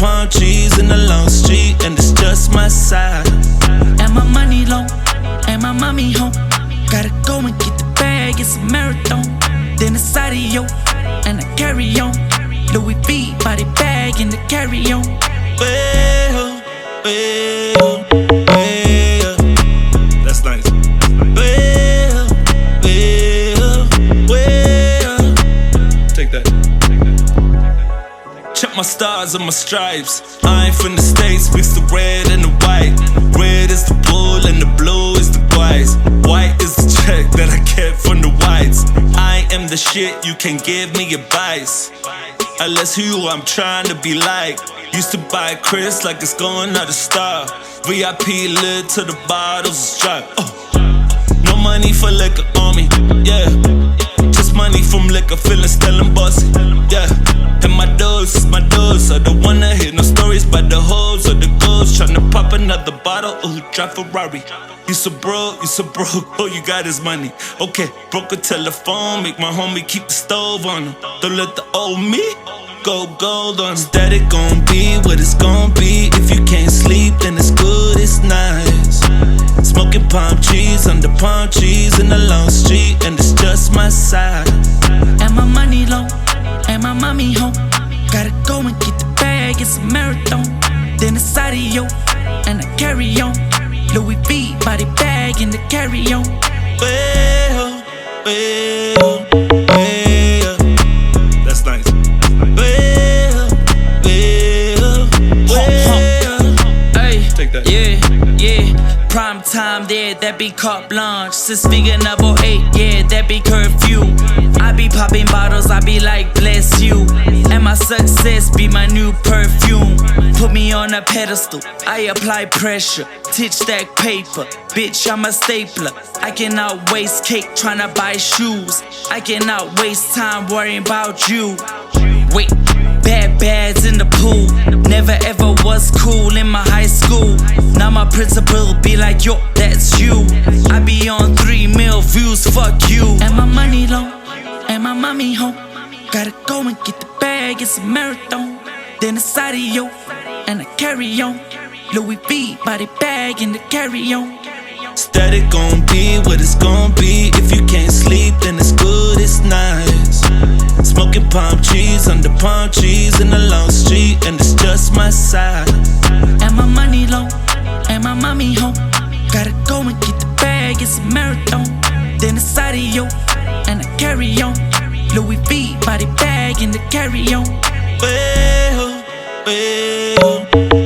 palm trees in the long street, and it's just my side. And my money low, and my mommy home. Gotta go and get the bag, it's a marathon. Then it's audio, and I carry on. Louis V body bag in the carry-on. Well, well, well. That's nice. Well, well, well. Take that. Check my stars and my stripes. I ain't from the States, mix the red and the white. Red is the bull and the blue is the whites. White is the check that I get from the whites. I am the shit, you can't give me advice. Unless who I'm trying to be like. Used to buy Chris like it's going out of style. VIP lit to the bottles is dry. No money for liquor on me, yeah. Just money from liquor, feeling still and bossy, yeah. And my doors are the one that hit no stories by the hoes or the girls tryna pop another bottle or who drive Ferrari. You so broke, all you got is money. Okay, broke a telephone, make my homie keep the stove on him. Don't let the old me go gold on him. Static gon' be what it's gon' be. If you can't sleep, then it's good, it's nice. Smoking palm trees under palm trees in the long street, and it's just my side. And my money low, and my mommy home. Gotta go and get the bag, it's a marathon. Then it's audio, and I carry on. Louis V body bag in the carry-on. Well, well, well. That's nice. Well, well, well. Hey, take that. Yeah. Prime time there, that be carte blanche. Since figure number 8, yeah, that be curfew. I be popping bottles, I be like, bless you. And my success be my new perfume. Put me on a pedestal, I apply pressure. Titch stack paper, bitch, I'm a stapler. I cannot waste cake tryna buy shoes. I cannot waste time worrying about you. Wait, bad bads in the pool. Never ever was cool in my high school. Now my principal be like, yo, that's you. I be on 3 mil views, fuck you. And my money low, and my mommy home. Gotta go and get the bag, it's a marathon. Then it's audio, and I carry on. Louis V body bag in the carry-on. Static gon' be what it's gon' be. If you can't sleep, then it's good, it's nice. Smoking palm trees under palm trees in the long street, and it's just my side. And my money low, and my mommy home. Gotta go and get the bag, it's a marathon. Then it's audio, and I carry on. Louis V body bag in the carry-on. Well, well.